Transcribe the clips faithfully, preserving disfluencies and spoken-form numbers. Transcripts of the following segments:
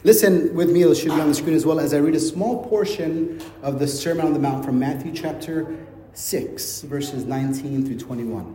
Listen with me, it should be on the screen as well, as I read a small portion of the Sermon on the Mount from Matthew chapter six, verses nineteen through twenty-one.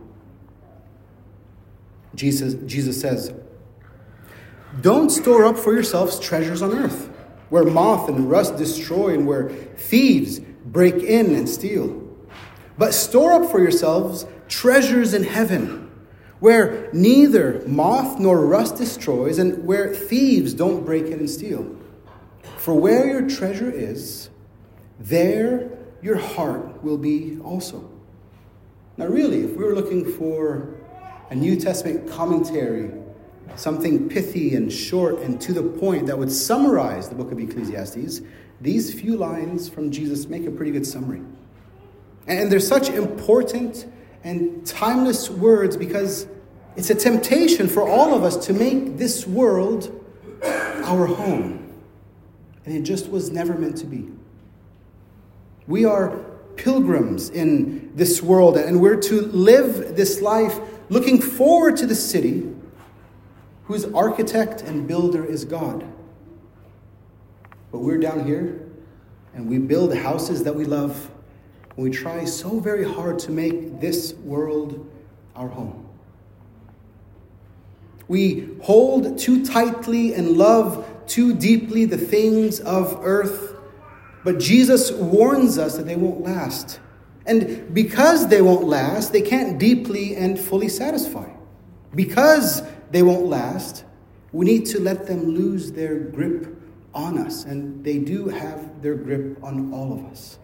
Jesus, Jesus says, "Don't store up for yourselves treasures on earth, where moth and rust destroy and where thieves break in and steal. But store up for yourselves treasures in heaven, where neither moth nor rust destroys and where thieves don't break in and steal. For where your treasure is, there your heart will be also." Now really, if we were looking for a New Testament commentary, something pithy and short and to the point that would summarize the book of Ecclesiastes, these few lines from Jesus make a pretty good summary. And they're such important and timeless words because it's a temptation for all of us to make this world our home. And it just was never meant to be. We are pilgrims in this world, and we're to live this life looking forward to the city whose architect and builder is God. But we're down here, and we build houses that we love, and we try so very hard to make this world our home. We hold too tightly and love too deeply the things of earth, but Jesus warns us that they won't last. And because they won't last, they can't deeply and fully satisfy. Because they won't last, we need to let them lose their grip on us. And they do have their grip on all of us.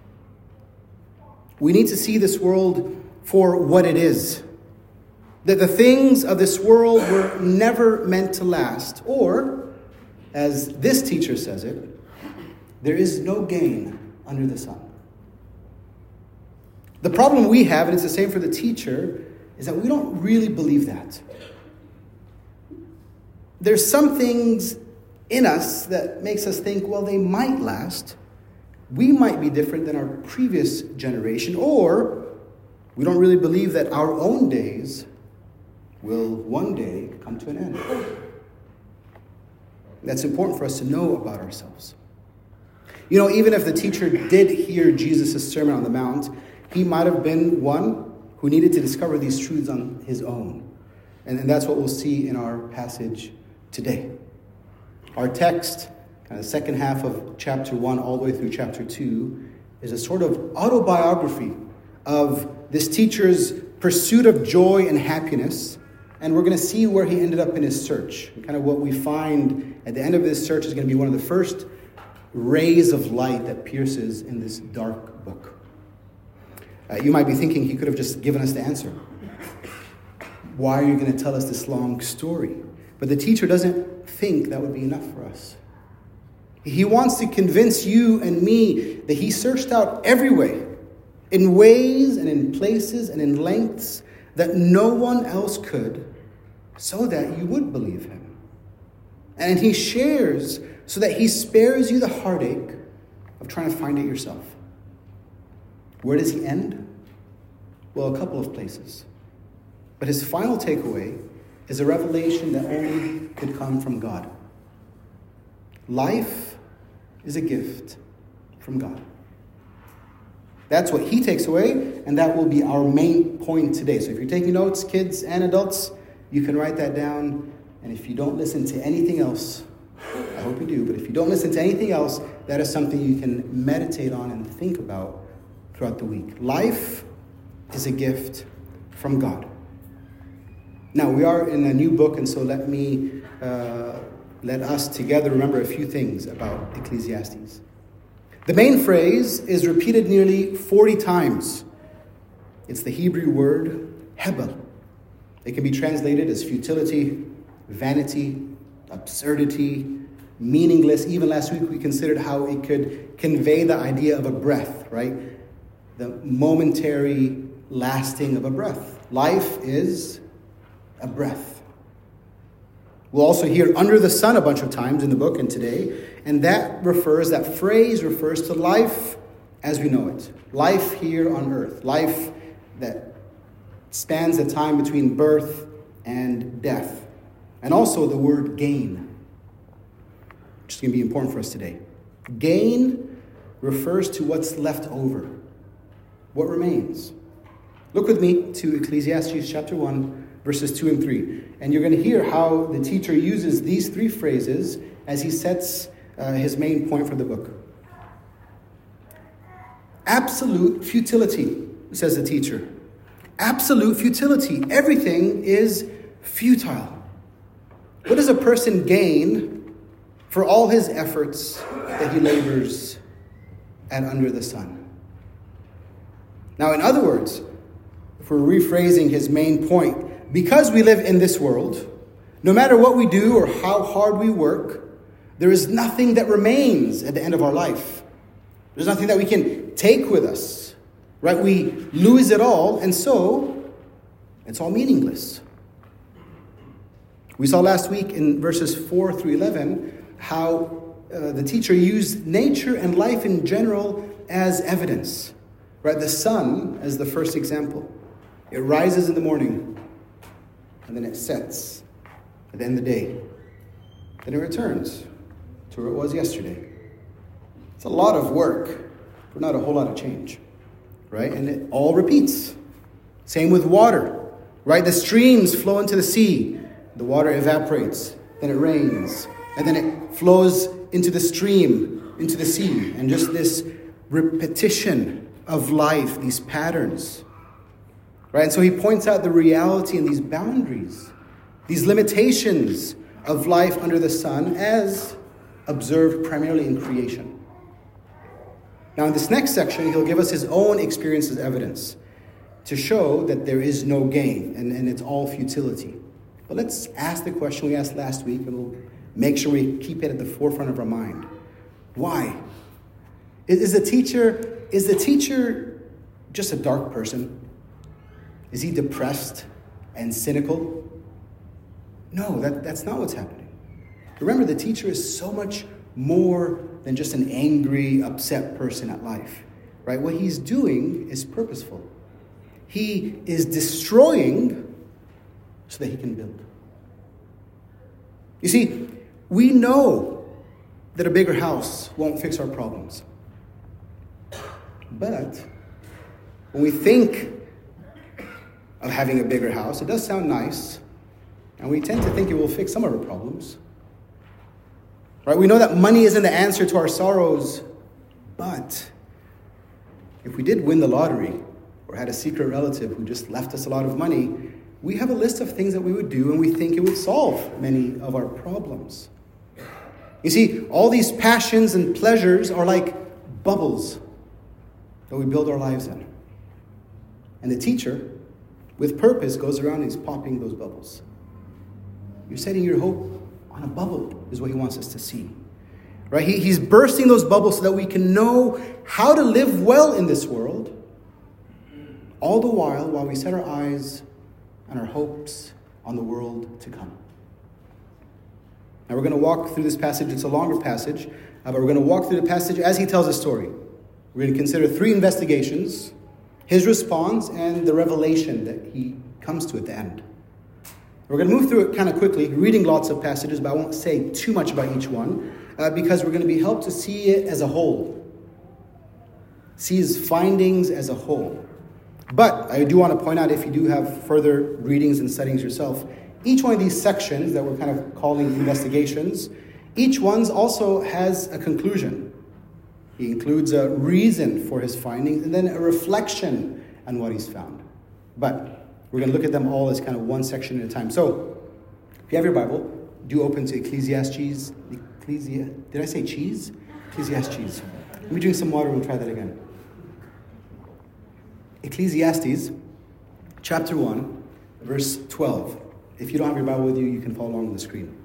We need to see this world for what it is. That the things of this world were never meant to last. Or, as this teacher says it, there is no gain under the sun. The problem we have, and it's the same for the teacher, is that we don't really believe that. There's some things in us that makes us think, well, they might last. We might be different than our previous generation, or we don't really believe that our own days will one day come to an end. That's important for us to know about ourselves. You know, even if the teacher did hear Jesus' Sermon on the Mount, he might have been one who needed to discover these truths on his own. And, and that's what we'll see in our passage today. Our text, kind of the second half of chapter one all the way through chapter two, is a sort of autobiography of this teacher's pursuit of joy and happiness. And we're going to see where he ended up in his search. And kind of what we find at the end of this search is going to be one of the first rays of light that pierces in this dark book. Uh, you might be thinking he could have just given us the answer. Why are you going to tell us this long story? But the teacher doesn't think that would be enough for us. He wants to convince you and me that he searched out every way, in ways and in places and in lengths that no one else could, so that you would believe him. And he shares so that he spares you the heartache of trying to find it yourself. Where does he end? Well, a couple of places. But his final takeaway is a revelation that only could come from God. Life is a gift from God. That's what he takes away, and that will be our main point today. So if you're taking notes, kids and adults, you can write that down. And if you don't listen to anything else, I hope you do, but if you don't listen to anything else, that is something you can meditate on and think about throughout the week. Life is a gift from God. Now, we are in a new book, and so let me, uh, let us together remember a few things about Ecclesiastes. The main phrase is repeated nearly forty times. It's the Hebrew word hebel. It can be translated as futility, vanity, absurdity, meaningless. Even last week we considered how it could convey the idea of a breath, right? The momentary lasting of a breath. Life is a breath. We'll also hear under the sun a bunch of times in the book and today, and that refers, that phrase refers to life as we know it. Life here on earth. Life that spans the time between birth and death. And also the word gain. which is going to be important for us today. Gain refers to what's left over, what remains. Look with me to Ecclesiastes chapter one, verses two and three. And you're going to hear how the teacher uses these three phrases as he sets uh, his main point for the book. Absolute futility, says the teacher. Absolute futility. Everything is futile. What does a person gain for all his efforts that he labors at under the sun? Now, in other words, if we're rephrasing his main point, because we live in this world, no matter what we do or how hard we work, there is nothing that remains at the end of our life. There's nothing that we can take with us, right? We lose it all, and so it's all meaningless. We saw last week in verses four through eleven how uh, the teacher used nature and life in general as evidence, right? The sun as the first example. It rises in the morning, and then it sets at the end of the day. Then it returns to where it was yesterday. It's a lot of work, but not a whole lot of change, right? And it all repeats. Same with water, right? The streams flow into the sea. The water evaporates, then it rains, and then it flows into the stream, into the sea. And just this repetition of life, these patterns, right? And so he points out the reality and these boundaries, these limitations of life under the sun as observed primarily in creation. Now, in this next section, he'll give us his own experience as evidence to show that there is no gain and, and it's all futility. But let's ask the question we asked last week, and we'll make sure we keep it at the forefront of our mind. Why? Is, is the teacher, is the teacher just a dark person? Is he depressed and cynical? No, that, that's not what's happening. Remember, the teacher is so much more than just an angry, upset person at life, right? What he's doing is purposeful. He is destroying so that he can build. You see, we know that a bigger house won't fix our problems. But when we think of having a bigger house, it does sound nice, and we tend to think it will fix some of our problems. Right? We know that money isn't the answer to our sorrows, but if we did win the lottery or had a secret relative who just left us a lot of money, we have a list of things that we would do, and we think it would solve many of our problems. You see, all these passions and pleasures are like bubbles that we build our lives in. And the teacher, with purpose, goes around and he's popping those bubbles. You're setting your hope on a bubble, is what he wants us to see. Right? He, he's bursting those bubbles so that we can know how to live well in this world, all the while, while we set our eyes and our hopes on the world to come. Now we're going to walk through this passage. It's a longer passage, uh, but we're going to walk through the passage as he tells a story. We're going to consider three investigations, his response, and the revelation that he comes to at the end. We're going to move through it kind of quickly, reading lots of passages, but I won't say too much about each one, uh, because we're going to be helped to see it as a whole. See his findings as a whole. But I do want to point out, if you do have further readings and studies yourself, each one of these sections that we're kind of calling investigations, each one also has a conclusion. He includes a reason for his findings and then a reflection on what he's found. But we're going to look at them all as kind of one section at a time. So, if you have your Bible, do open to Ecclesiastes. Ecclesi- Did I say cheese? Ecclesiastes. Let me drink some water and we'll try that again. Ecclesiastes, chapter one, verse twelve. If you don't have your Bible with you, you can follow along on the screen.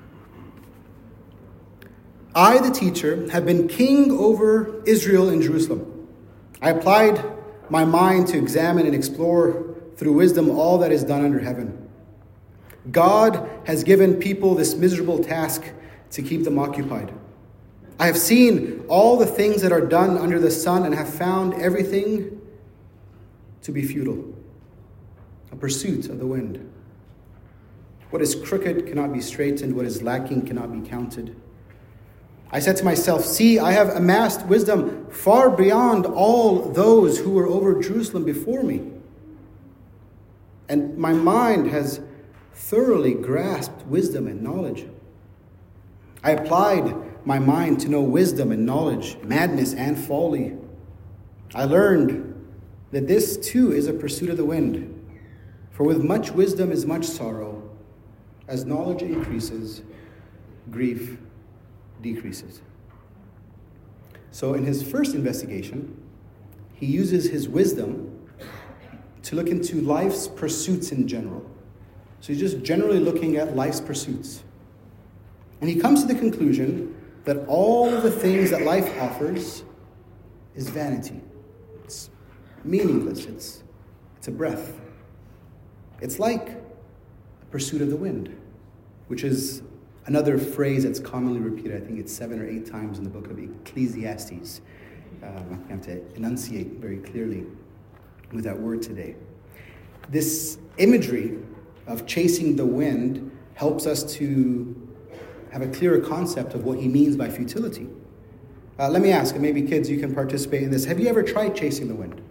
I, the teacher, have been king over Israel and Jerusalem. I applied my mind to examine and explore through wisdom all that is done under heaven. God has given people this miserable task to keep them occupied. I have seen all the things that are done under the sun and have found everything to be futile, a pursuit of the wind. What is crooked cannot be straightened. What is lacking cannot be counted. I said to myself, see, I have amassed wisdom far beyond all those who were over Jerusalem before me. And my mind has thoroughly grasped wisdom and knowledge. I applied my mind to know wisdom and knowledge, madness and folly. I learned that this too is a pursuit of the wind. For with much wisdom is much sorrow. As knowledge increases, grief decreases. So in his first investigation, he uses his wisdom to look into life's pursuits in general. So he's just generally looking at life's pursuits. And he comes to the conclusion that all of the things that life offers is vanity. It's meaningless. It's, it's a breath. It's like a pursuit of the wind, which is another phrase that's commonly repeated. I think it's seven or eight times in the book of Ecclesiastes. Um, I have to enunciate very clearly with that word today. This imagery of chasing the wind helps us to have a clearer concept of what he means by futility. Uh, let me ask, and maybe kids, you can participate in this. Have you ever tried chasing the wind?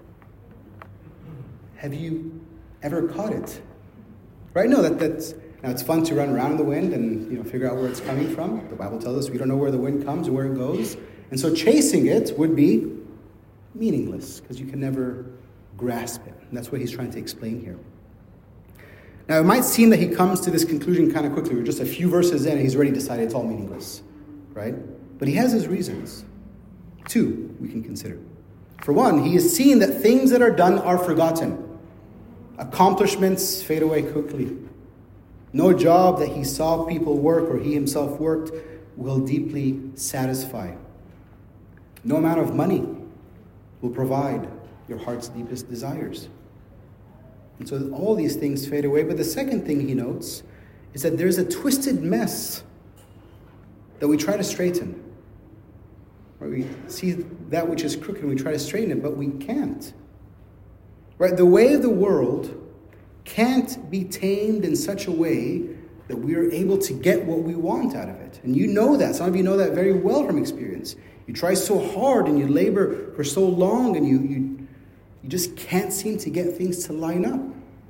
Have you ever caught it? Right? No, that, that's now it's fun to run around in the wind and you know figure out where it's coming from. The Bible tells us we don't know where the wind comes or where it goes. And so chasing it would be meaningless because you can never grasp it. And that's what he's trying to explain here. Now, it might seem that he comes to this conclusion kind of quickly. We're just a few verses in and he's already decided it's all meaningless, right? But he has his reasons. Two, we can consider. For one, he is seeing that things that are done are forgotten. Accomplishments fade away quickly. No job that he saw people work or he himself worked will deeply satisfy. No amount of money will provide your heart's deepest desires. And so all these things fade away. But the second thing he notes is that there's a twisted mess that we try to straighten. Right? We see that which is crooked and we try to straighten it, but we can't. Right? The way of the world can't be tamed in such a way that we are able to get what we want out of it. And you know that. Some of you know that very well from experience. You try so hard and you labor for so long and you, you You just can't seem to get things to line up.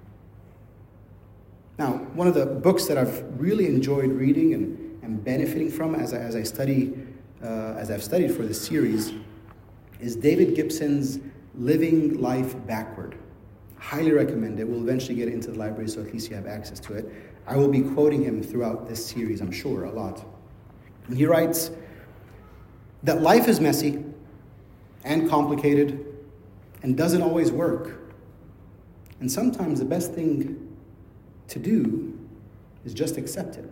Now, one of the books that I've really enjoyed reading and, and benefiting from as I, as I study, uh, as I've studied for this series, is David Gibson's Living Life Backward. Highly recommend it. We'll eventually get it into the library, so at least you have access to it. I will be quoting him throughout this series, I'm sure, a lot. And he writes that life is messy and complicated and doesn't always work. And sometimes the best thing to do is just accept it.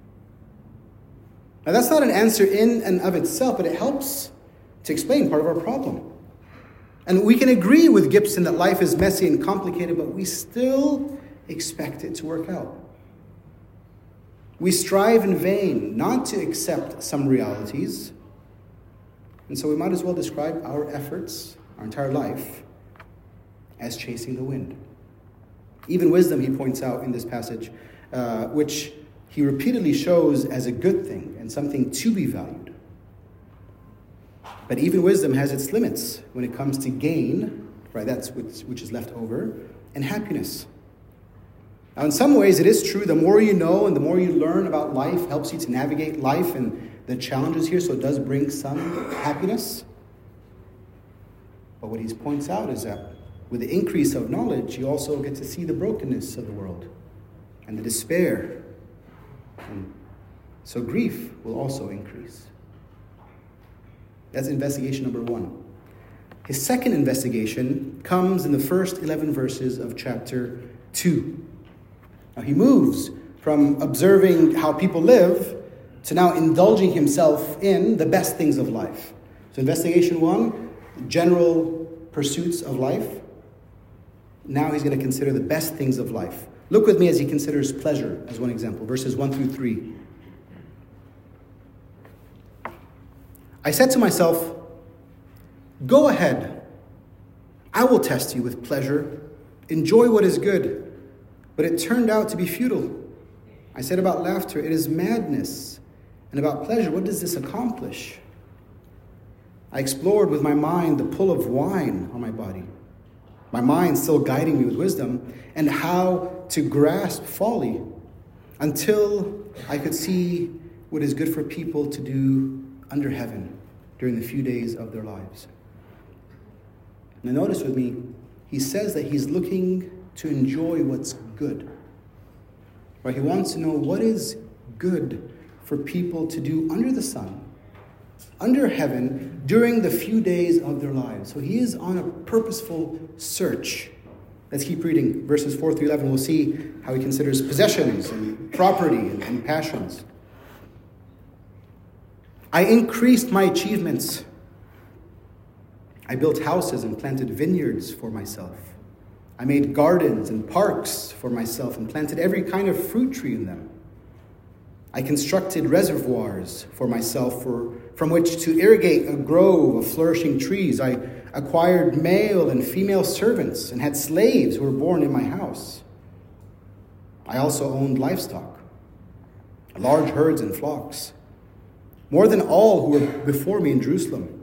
Now that's not an answer in and of itself, but it helps to explain part of our problem. And we can agree with Gibson that life is messy and complicated, but we still expect it to work out. We strive in vain not to accept some realities, and so we might as well describe our efforts, our entire life, as chasing the wind. Even wisdom, he points out in this passage, uh, which he repeatedly shows as a good thing and something to be valued. But even wisdom has its limits when it comes to gain, right? That's which, which is left over, and happiness. Now, in some ways, it is true. The more you know and the more you learn about life helps you to navigate life and the challenges here, so it does bring some happiness. But what he points out is that with the increase of knowledge, you also get to see the brokenness of the world and the despair. And so grief will also increase. That's investigation number one. His second investigation comes in the first eleven verses of chapter two. Now he moves from observing how people live to now indulging himself in the best things of life. So investigation one, general pursuits of life. Now he's going to consider the best things of life. Look with me as he considers pleasure as one example, verses one through three. I said to myself, go ahead. I will test you with pleasure. Enjoy what is good. But it turned out to be futile. I said about laughter, it is madness. And about pleasure, what does this accomplish? I explored with my mind the pull of wine on my body, my mind still guiding me with wisdom, and how to grasp folly until I could see what is good for people to do under heaven during the few days of their lives. Now notice with me, he says that he's looking to enjoy what's good. Right? He wants to know what is good for people to do under the sun, under heaven, during the few days of their lives. So he is on a purposeful search. Let's keep reading verses four through eleven. We'll see how he considers possessions and property and, and passions. I increased my achievements. I built houses and planted vineyards for myself. I made gardens and parks for myself and planted every kind of fruit tree in them. I constructed reservoirs for myself for, from which to irrigate a grove of flourishing trees. I acquired male and female servants and had slaves who were born in my house. I also owned livestock, large herds and flocks, more than all who were before me in Jerusalem.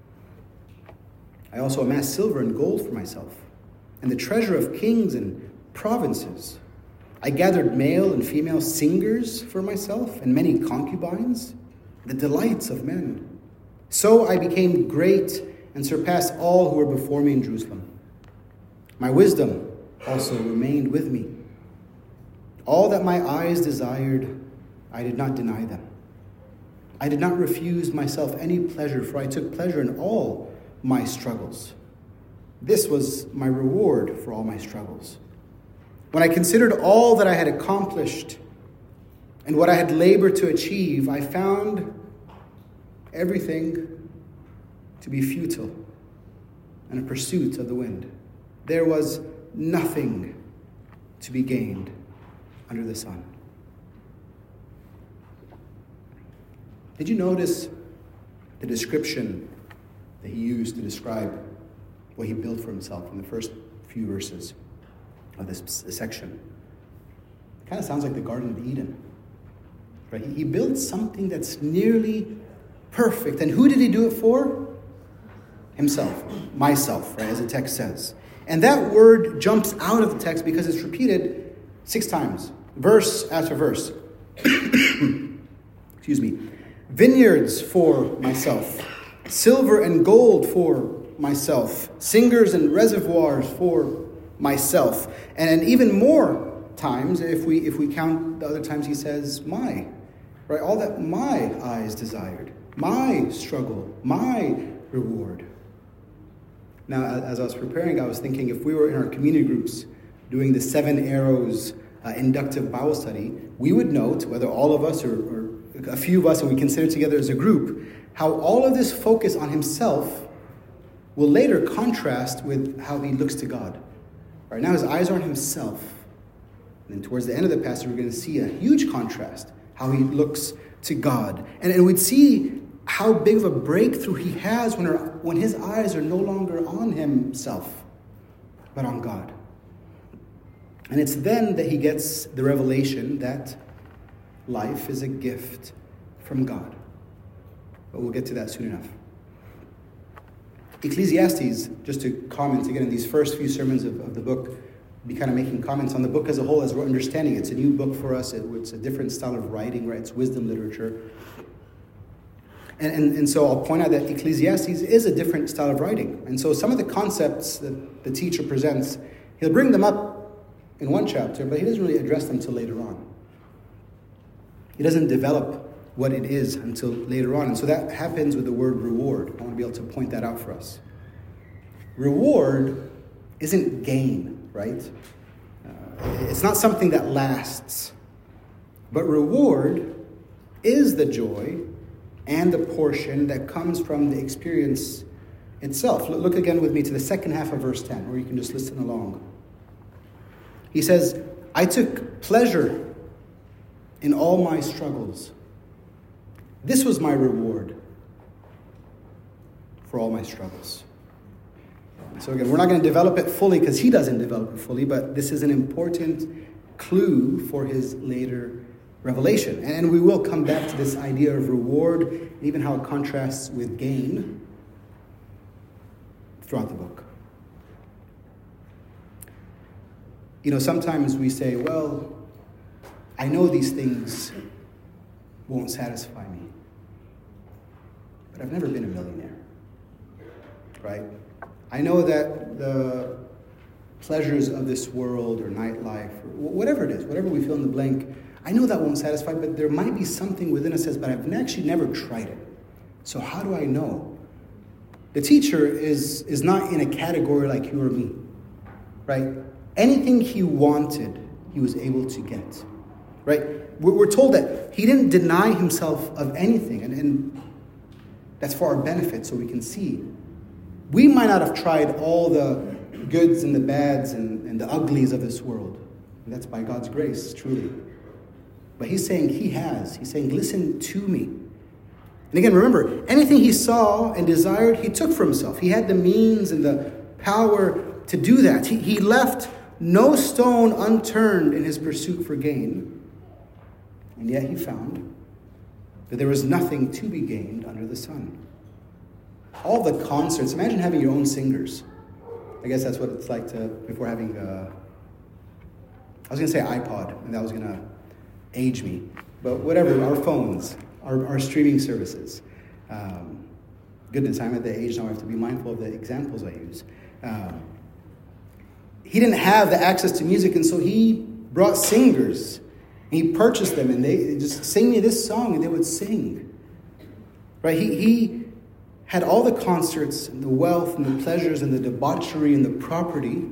I also amassed silver and gold for myself, and the treasure of kings and provinces. I gathered male and female singers for myself, and many concubines, the delights of men. So I became great and surpassed all who were before me in Jerusalem. My wisdom also remained with me. All that my eyes desired, I did not deny them. I did not refuse myself any pleasure, for I took pleasure in all my struggles. This was my reward for all my struggles. When I considered all that I had accomplished and what I had labored to achieve, I found everything to be futile and a pursuit of the wind. There was nothing to be gained under the sun. Did you notice the description that he used to describe what he built for himself in the first few verses of this section? It kind of sounds like the Garden of Eden. Right? He built something that's nearly perfect. And who did he do it for? Himself. Myself, right, as the text says. And that word jumps out of the text because it's repeated six times, verse after verse. Excuse me. Vineyards for myself. Silver and gold for myself. Singers and reservoirs for myself. And even more times, if we if we count the other times he says my. Right? All that my eyes desired. My struggle. My reward. Now, as I was preparing, I was thinking if we were in our community groups doing the Seven Arrows uh, inductive Bible study, we would note, whether all of us or, or a few of us, and we consider together as a group, how all of this focus on himself will later contrast with how he looks to God. Right now, his eyes are on himself. And then towards the end of the passage, we're going to see a huge contrast, how he looks to God. And, and we'd see how big of a breakthrough he has when, our, when his eyes are no longer on himself, but on God. And it's then that he gets the revelation that life is a gift from God. But we'll get to that soon enough. Ecclesiastes, just to comment again in these first few sermons of, of the book, be kind of making comments on the book as a whole as we're understanding it. It's a new book for us. It, it's a different style of writing, right? It's wisdom literature. And, and, and so I'll point out that Ecclesiastes is a different style of writing. And so some of the concepts that the teacher presents, he'll bring them up in one chapter, but he doesn't really address them until later on. He doesn't develop what it is until later on. And so that happens with the word reward. I want to be able to point that out for us. Reward isn't gain, right? Uh, it's not something that lasts. But reward is the joy and the portion that comes from the experience itself. Look again with me to the second half of verse ten, or you can just listen along. He says, I took pleasure in all my struggles. This was my reward for all my struggles. So again, we're not going to develop it fully because he doesn't develop it fully, but this is an important clue for his later revelation. And we will come back to this idea of reward, and even how it contrasts with gain throughout the book. You know, sometimes we say, well, I know these things won't satisfy me, but I've never been a millionaire, right? I know that the pleasures of this world or nightlife, or whatever it is, whatever we fill in the blank, I know that won't satisfy, but there might be something within us that says, but I've actually never tried it. So how do I know? The teacher is, is not in a category like you or me, right? Anything he wanted, he was able to get, right? We're, we're told that he didn't deny himself of anything, and, and that's for our benefit so we can see. We might not have tried all the goods and the bads and, and the uglies of this world. And that's by God's grace, truly. But he's saying he has. He's saying, listen to me. And again, remember, anything he saw and desired, he took for himself. He had the means and the power to do that. He, he left no stone unturned in his pursuit for gain. And yet he found that there was nothing to be gained under the sun. All the concerts, imagine having your own singers. I guess that's what it's like to, before having a, I was going to say iPod, and that was going to age me. But whatever, our phones, our, our streaming services. Um, goodness, I'm at the age now I have to be mindful of the examples I use. Um, he didn't have the access to music, and so he brought singers. And he purchased them, and they, they just sing me this song, and they would sing. Right? He, he had all the concerts and the wealth and the pleasures and the debauchery and the property.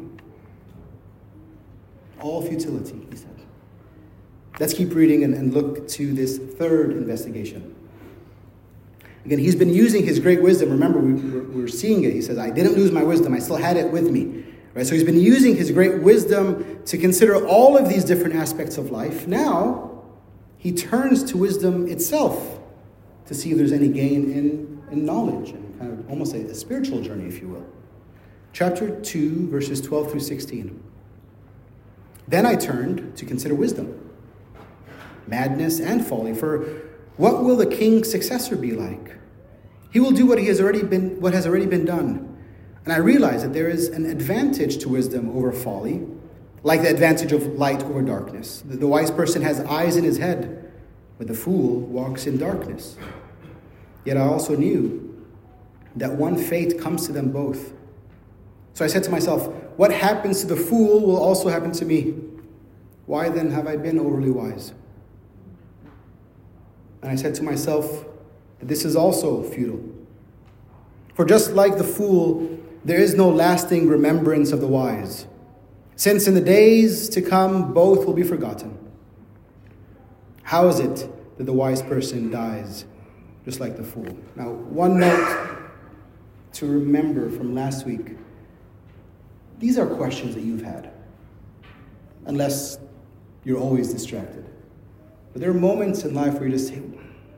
All futility, he said. Let's keep reading and, and look to this third investigation. Again, he's been using his great wisdom. Remember, we, we're, we're seeing it. He says, I didn't lose my wisdom. I still had it with me. Right? So he's been using his great wisdom to consider all of these different aspects of life. Now, he turns to wisdom itself to see if there's any gain in, in knowledge, and kind of almost a, a spiritual journey, if you will. Chapter two, verses twelve through sixteen. Then I turned to consider wisdom, madness, and folly. For what will the king's successor be like? He will do what he has already been, what has already been done. And I realize that there is an advantage to wisdom over folly, like the advantage of light over darkness. The, the wise person has eyes in his head, but the fool walks in darkness. Yet I also knew that one fate comes to them both. So I said to myself, what happens to the fool will also happen to me. Why then have I been overly wise? And I said to myself that this is also futile. For just like the fool, there is no lasting remembrance of the wise, since in the days to come both will be forgotten. How is it that the wise person dies just like the fool? Now, one note to remember from last week. These are questions that you've had, unless you're always distracted. But there are moments in life where you just say,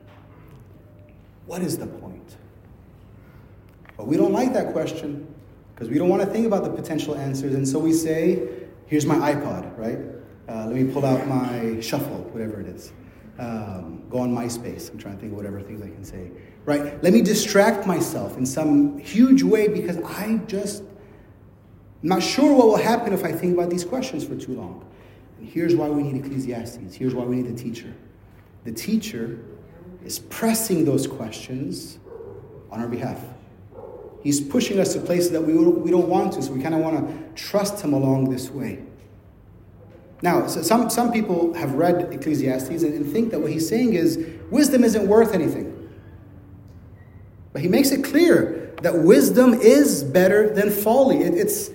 what is the point? But we don't like that question because we don't want to think about the potential answers. And so we say, here's my iPod, right? Uh, let me pull out my shuffle, whatever it is. Um, go on MySpace. I'm trying to think of whatever things I can say. Right? Let me distract myself in some huge way because I just, I'm not sure what will happen if I think about these questions for too long. And here's why we need Ecclesiastes. Here's why we need the teacher. The teacher is pressing those questions on our behalf. He's pushing us to places that we we don't want to, so we kind of want to trust him along this way. Now, so some, some people have read Ecclesiastes and, and think that what he's saying is wisdom isn't worth anything. But he makes it clear that wisdom is better than folly. It, it's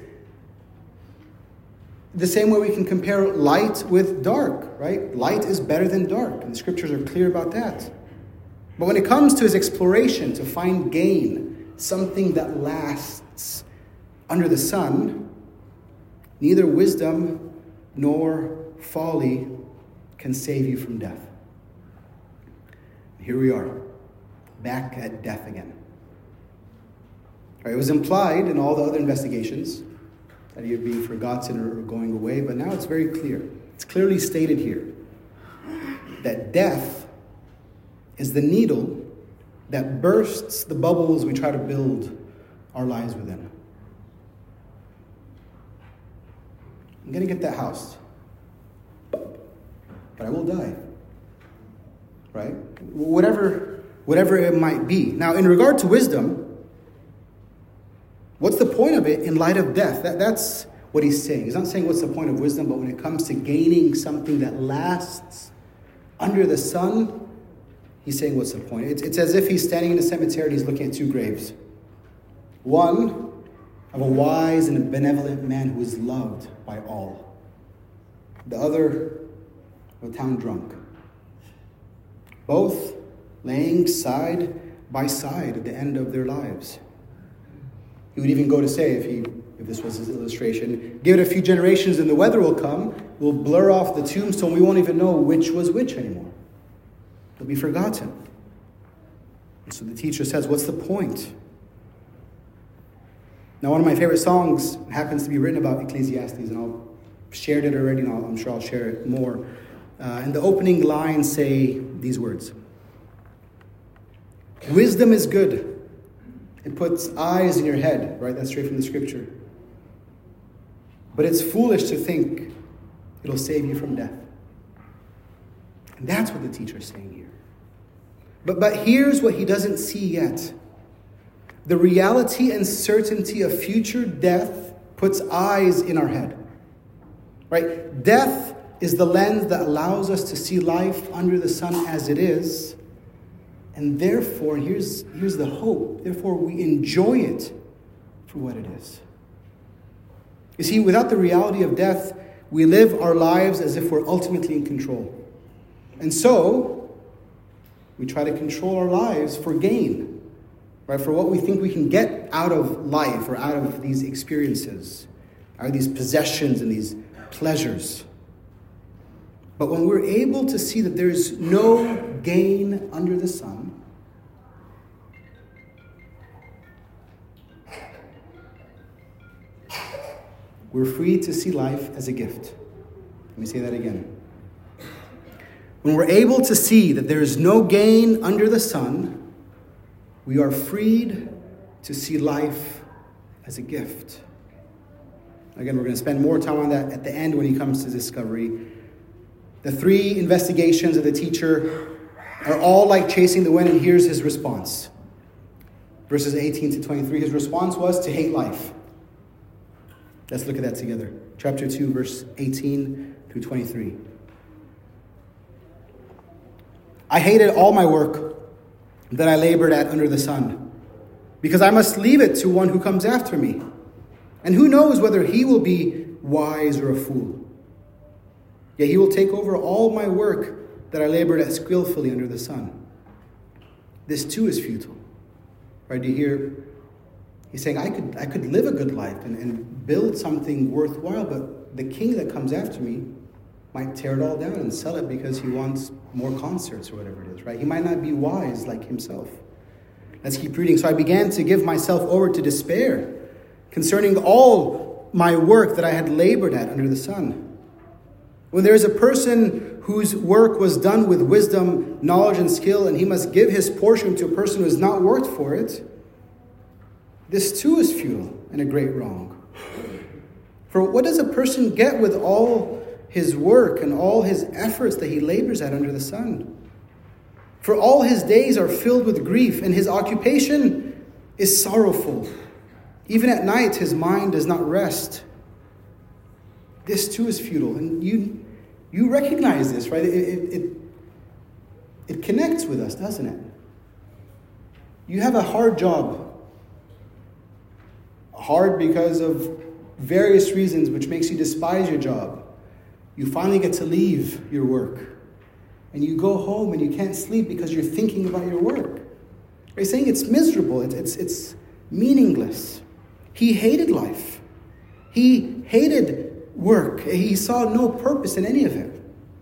the same way we can compare light with dark, right? Light is better than dark, and the scriptures are clear about that. But when it comes to his exploration to find gain, something that lasts under the sun, neither wisdom nor folly can save you from death. Here we are, back at death again. All right, it was implied in all the other investigations that he would be forgotten or going away, but now it's very clear. It's clearly stated here. that death is the needle that bursts the bubbles we try to build our lives within. I'm going to get that house, but I will die, right? Whatever, whatever it might be. Now, in regard to wisdom, what's the point of it in light of death? That, that's what he's saying. He's not saying what's the point of wisdom, but when it comes to gaining something that lasts under the sun, he's saying what's the point? It's, it's as if he's standing in a cemetery and he's looking at two graves. One of a wise and a benevolent man who is loved by all. The other of a town drunk. Both laying side by side at the end of their lives. He would even go to say, if he if this was his illustration, give it a few generations and the weather will come, we'll blur off the tombstone, we won't even know which was which anymore. It'll be forgotten. And so the teacher says, what's the point? Now, one of my favorite songs happens to be written about Ecclesiastes, and I've shared it already, and I'll, I'm sure I'll share it more. Uh, and the opening lines say these words. Wisdom is good. It puts eyes in your head, right? That's straight from the scripture. But it's foolish to think it'll save you from death. And that's what the teacher is saying here. But, but here's what he doesn't see yet. The reality and certainty of future death puts eyes in our head. Right? Death is the lens that allows us to see life under the sun as it is. And therefore, here's, here's the hope. Therefore, we enjoy it for what it is. You see, without the reality of death, we live our lives as if we're ultimately in control. And so, we try to control our lives for gain, right? For what we think we can get out of life or out of these experiences, out of these possessions and these pleasures. But when we're able to see that there's no gain under the sun, we're free to see life as a gift. Let me say that again. When we're able to see that there is no gain under the sun, we are freed to see life as a gift. Again, we're going to spend more time on that at the end when he comes to discovery. The three investigations of the teacher are all like chasing the wind, and here's his response. Verses eighteen to twenty-three, his response was to hate life. Let's look at that together. Chapter two, verse eighteen through twenty-three. I hated all my work that I labored at under the sun, because I must leave it to one who comes after me. And who knows whether he will be wise or a fool. Yet he will take over all my work that I labored at skillfully under the sun. This too is futile. Right? Do you hear? He's saying, I could I could live a good life and, and build something worthwhile, but the king that comes after me might tear it all down and sell it because he wants more concerts or whatever it is, right? He might not be wise like himself. Let's keep reading. So I began to give myself over to despair concerning all my work that I had labored at under the sun. When there is a person whose work was done with wisdom, knowledge, and skill, and he must give his portion to a person who has not worked for it, this too is futile and a great wrong. For what does a person get with all his work and all his efforts that he labors at under the sun? For all his days are filled with grief, and his occupation is sorrowful. Even at night, his mind does not rest. This too is futile. And you you recognize this, right? It, it, it, it connects with us, doesn't it? You have a hard job. Hard because of various reasons which makes you despise your job. You finally get to leave your work. And you go home and you can't sleep because you're thinking about your work. He's saying it's miserable. It's, it's, it's meaningless. He hated life. He hated work. He saw no purpose in any of it.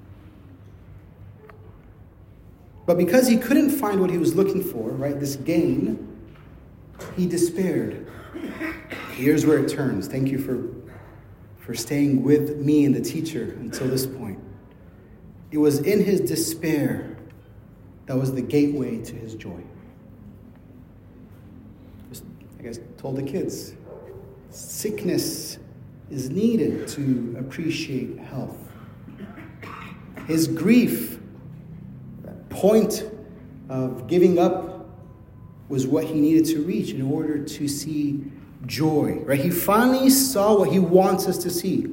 But because he couldn't find what he was looking for, right, this gain, he despaired. Here's where it turns. Thank you for, for staying with me and the teacher until this point. It was in his despair that was the gateway to his joy. Just, I guess, told the kids, sickness is needed to appreciate health. His grief, that point of giving up, was what he needed to reach in order to see joy. Right? He finally saw what he wants us to see.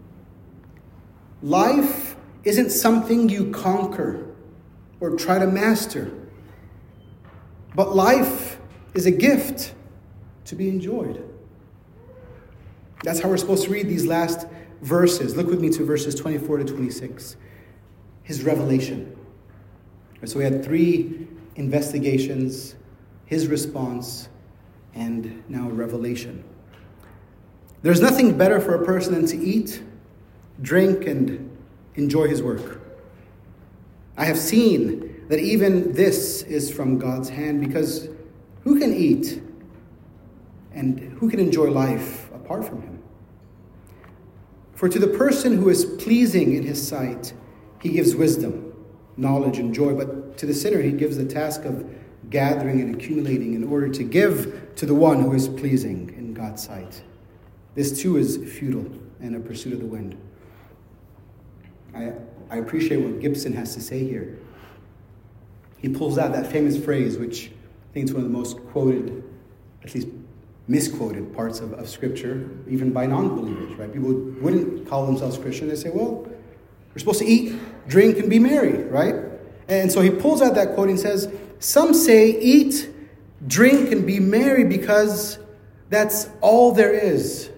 Life isn't something you conquer or try to master. But life is a gift to be enjoyed. That's how we're supposed to read these last verses. Look with me to verses twenty-four to twenty-six. His revelation. So we had three investigations, his response, and now revelation. There's nothing better for a person than to eat, drink, and enjoy his work. I have seen that even this is from God's hand, because who can eat and who can enjoy life apart from him? For to the person who is pleasing in his sight, he gives wisdom, knowledge, and joy. But to the sinner, he gives the task of gathering and accumulating in order to give to the one who is pleasing in God's sight. This too is futile and a pursuit of the wind. I, I appreciate what Gibson has to say here. He pulls out that famous phrase, which I think is one of the most quoted, at least misquoted parts of, of Scripture, even by non-believers, right? People wouldn't call themselves Christian. They say, well, we're supposed to eat, drink, and be merry, right? And so he pulls out that quote and says, some say eat, drink, and be merry because that's all there is.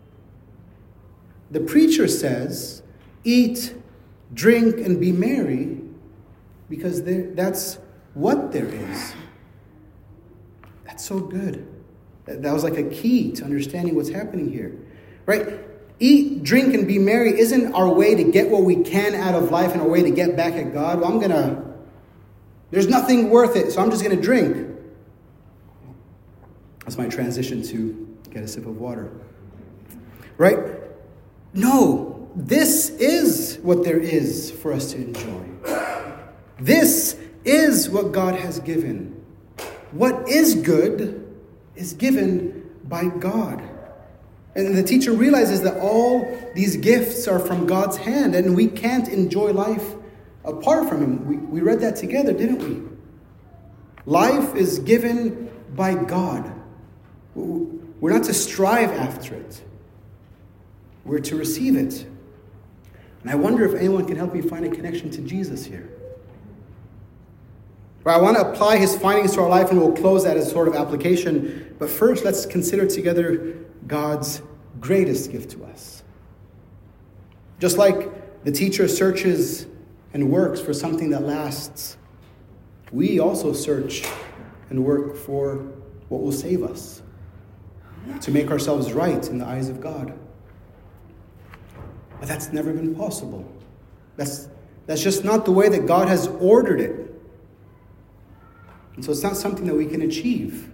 The preacher says, eat, drink, and be merry because there, that's what there is. That's so good. That was like a key to understanding what's happening here, right? Eat, drink, and be merry isn't our way to get what we can out of life and our way to get back at God. Well, I'm going to, there's nothing worth it, so I'm just going to drink. That's my transition to get a sip of water. Right? No, this is what there is for us to enjoy. This is what God has given. What is good is given by God. And the teacher realizes that all these gifts are from God's hand, and we can't enjoy life apart from him. We, we read that together, didn't we? Life is given by God. We're not to strive after it. We're to receive it. And I wonder if anyone can help me find a connection to Jesus here. But I want to apply his findings to our life, and we'll close that as sort of application. But first, let's consider together God's greatest gift to us. Just like the teacher searches and works for something that lasts, we also search and work for what will save us, to make ourselves right in the eyes of God. But that's never been possible. That's, that's just not the way that God has ordered it. And so it's not something that we can achieve.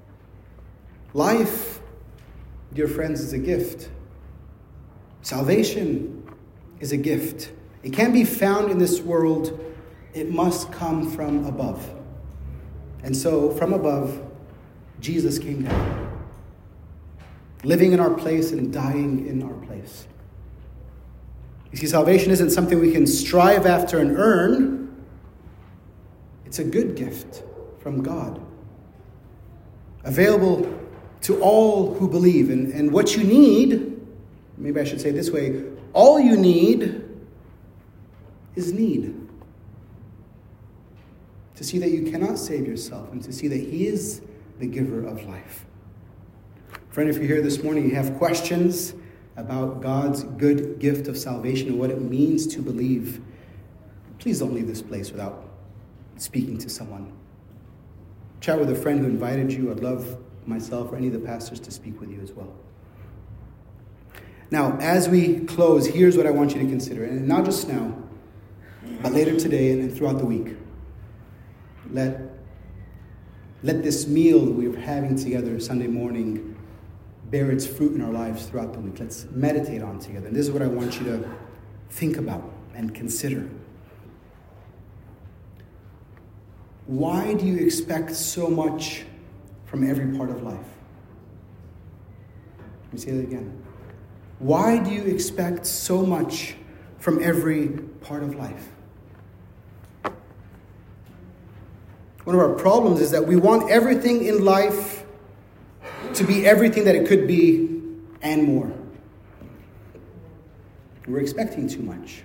Life, dear friends, is a gift. Salvation is a gift. It can't be found in this world. It must come from above. And so, from above, Jesus came down, living in our place and dying in our place. You see, salvation isn't something we can strive after and earn. It's a good gift from God, available to all who believe. And, and what you need, maybe I should say it this way, all you need is need. To see that you cannot save yourself, and to see that he is the giver of life. Friend, if you're here this morning, you have questions about God's good gift of salvation and what it means to believe, please don't leave this place without speaking to someone. Chat with a friend who invited you. I'd love myself or any of the pastors to speak with you as well. Now, as we close, here's what I want you to consider, and not just now, but later today and throughout the week. Let, let this meal we're having together Sunday morning bear its fruit in our lives throughout the week. Let's meditate on together. And this is what I want you to think about and consider. why do you expect so much from every part of life? Let me say that again. Why do you expect so much from every part of life? One of our problems is that we want everything in life to be everything that it could be and more. We're expecting too much.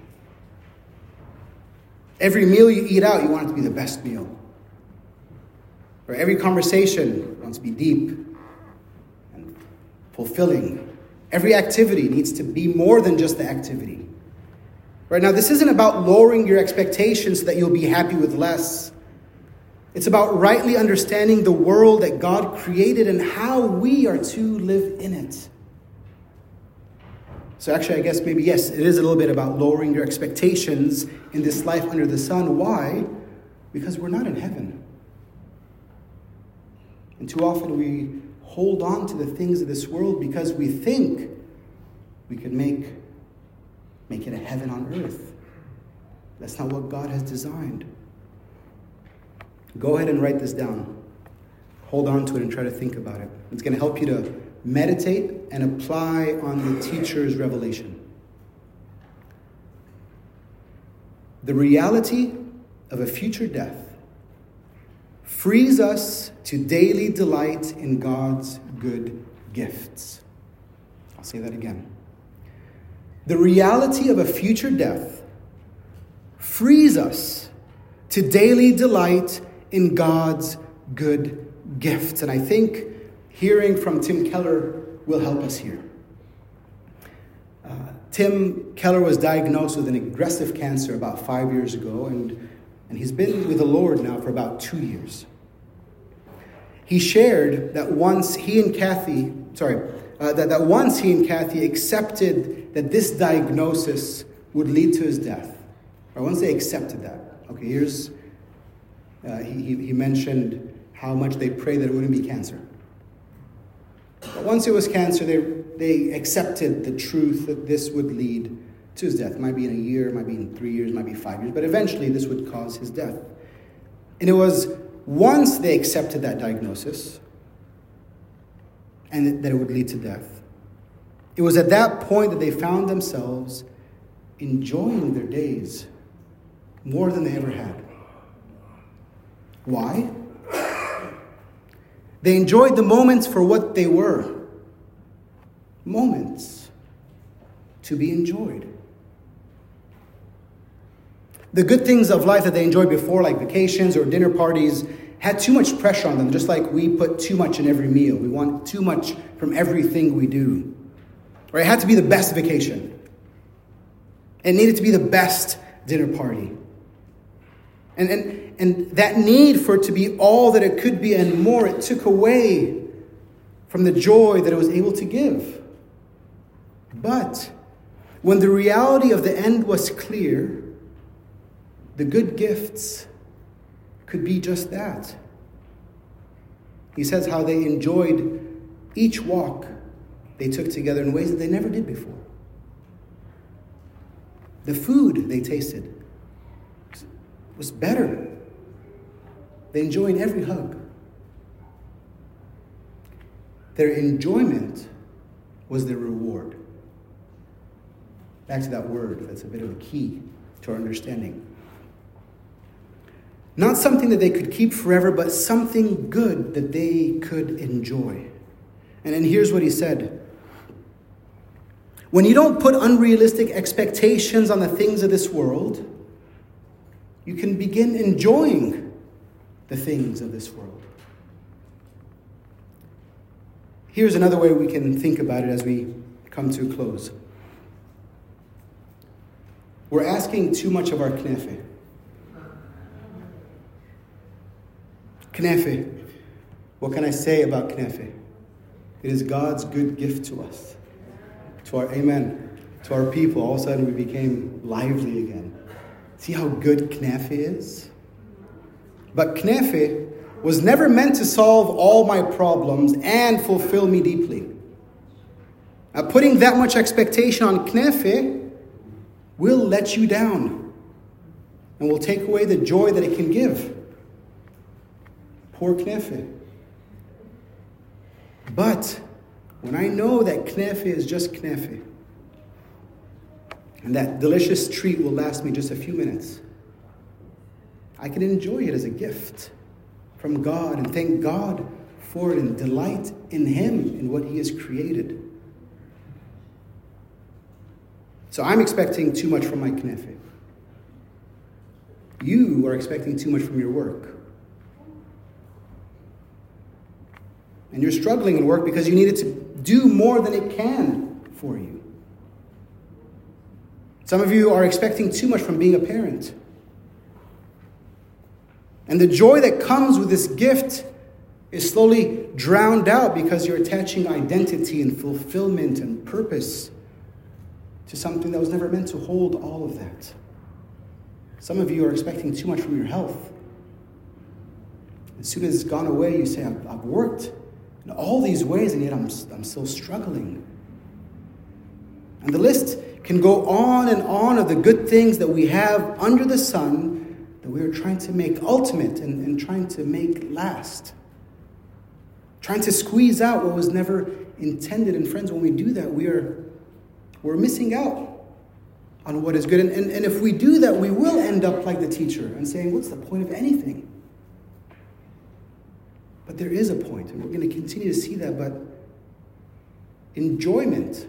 Every meal you eat out, you want it to be the best meal. Or every conversation wants to be deep and fulfilling. Every activity needs to be more than just the activity. Right now, this isn't about lowering your expectations so that you'll be happy with less. It's about rightly understanding the world that God created and how we are to live in it. So actually, I guess maybe, yes, it is a little bit about lowering your expectations in this life under the sun. Why? Because we're not in heaven. And too often we hold on to the things of this world because we think we can make, make it a heaven on earth. That's not what God has designed. Go ahead and write this down. Hold on to it and try to think about it. It's going to help you to meditate and apply on the teacher's revelation. The reality of a future death frees us to daily delight in God's good gifts. I'll say that again. The reality of a future death frees us to daily delight in God's good gifts. And I think hearing from Tim Keller will help us here. Uh, Tim Keller was diagnosed with an aggressive cancer about five years ago, and, and he's been with the Lord now for about two years. He shared that once he and Kathy, sorry, uh, that, that once he and Kathy accepted that this diagnosis would lead to his death, or once they accepted that. Okay, here's, uh, he, he mentioned how much they prayed that it wouldn't be cancer. But once it was cancer, they, they accepted the truth that this would lead to his death. It might be in a year, it might be in three years, it might be five years, but eventually this would cause his death. And it was once they accepted that diagnosis and that it would lead to death, it was at that point that they found themselves enjoying their days more than they ever had. Why? They enjoyed the moments for what they were. Moments to be enjoyed. The good things of life that they enjoyed before, like vacations or dinner parties, had too much pressure on them, just like we put too much in every meal. We want too much from everything we do. Or it had to be the best vacation. It needed to be the best dinner party. And, and, and that need for it to be all that it could be and more, it took away from the joy that it was able to give. But when the reality of the end was clear, the good gifts could be just that. He says how they enjoyed each walk they took together in ways that they never did before. The food they tasted was better. They enjoyed every hug. Their enjoyment was their reward. Back to that word, that's a bit of a key to our understanding. Not something that they could keep forever, but something good that they could enjoy. And then here's what he said. When you don't put unrealistic expectations on the things of this world, you can begin enjoying the things of this world. Here's another way we can think about it as we come to a close. We're asking too much of our knefe. Knefe. What can I say about knefe? It is God's good gift to us. To our, amen, to our people. All of a sudden we became lively again. See how good knefe is? But knefe was never meant to solve all my problems and fulfill me deeply. Now, putting that much expectation on knefe will let you down and will take away the joy that it can give. Poor knefe. But when I know that knefe is just knefe, and that delicious treat will last me just a few minutes, I can enjoy it as a gift from God and thank God for it and delight in Him, in what He has created. So I'm expecting too much from my knefe. You are expecting too much from your work. And you're struggling in work because you need it to do more than it can for you. Some of you are expecting too much from being a parent. And the joy that comes with this gift is slowly drowned out because you're attaching identity and fulfillment and purpose to something that was never meant to hold all of that. Some of you are expecting too much from your health. As soon as it's gone away, you say, I've, I've worked in all these ways, and yet I'm, I'm still struggling. And the list can go on and on of the good things that we have under the sun that we are trying to make ultimate and, and trying to make last. Trying to squeeze out what was never intended. And friends, when we do that, we are we're missing out on what is good. And, and, and if we do that, we will end up like the teacher and saying, what's the point of anything? But there is a point, and we're going to continue to see that. But enjoyment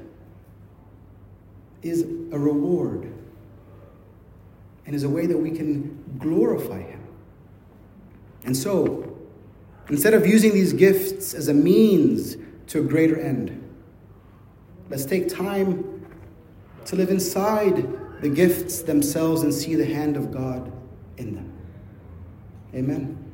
is a reward and is a way that we can glorify Him. And so, instead of using these gifts as a means to a greater end, let's take time to live inside the gifts themselves and see the hand of God in them. Amen.